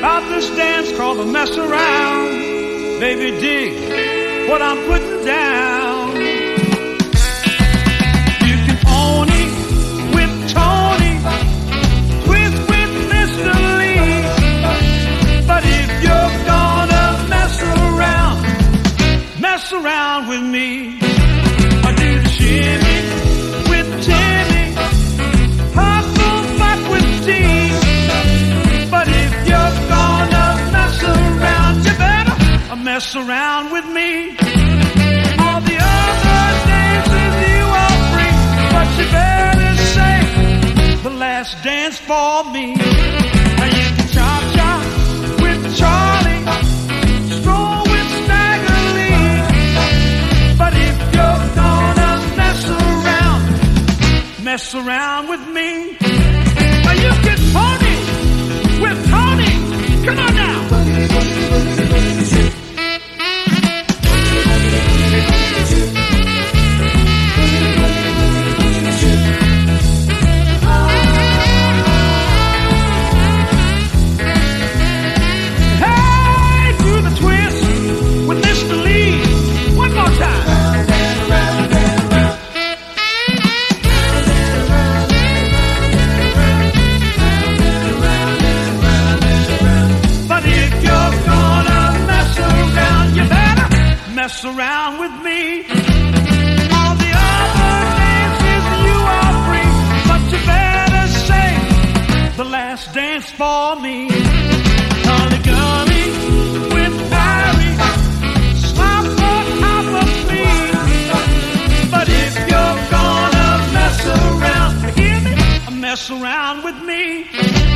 about this dance called a mess around. Baby, dig what I'm putting down. You can pony with Tony, twist with Mr. Lee, but if you're gonna mess around with me, I do the shimmy with Timmy, hustle back with Dean. But if you're gonna mess around, you better mess around with me. All the other dances you are free, but you better save the last dance for me. Now you can cha-cha with Charlie, stroll with Stagger Lee. But if you're gonna mess around with me, now you can pony with Tony. Come on now. Hey, do the twist with Mr. Lee. One more time. Mess around with me. All the other dances you are free, but you better save the last dance for me. Holly Gummy with Barry, slop on top of me. But if you're gonna mess around, hear me? Mess around with me.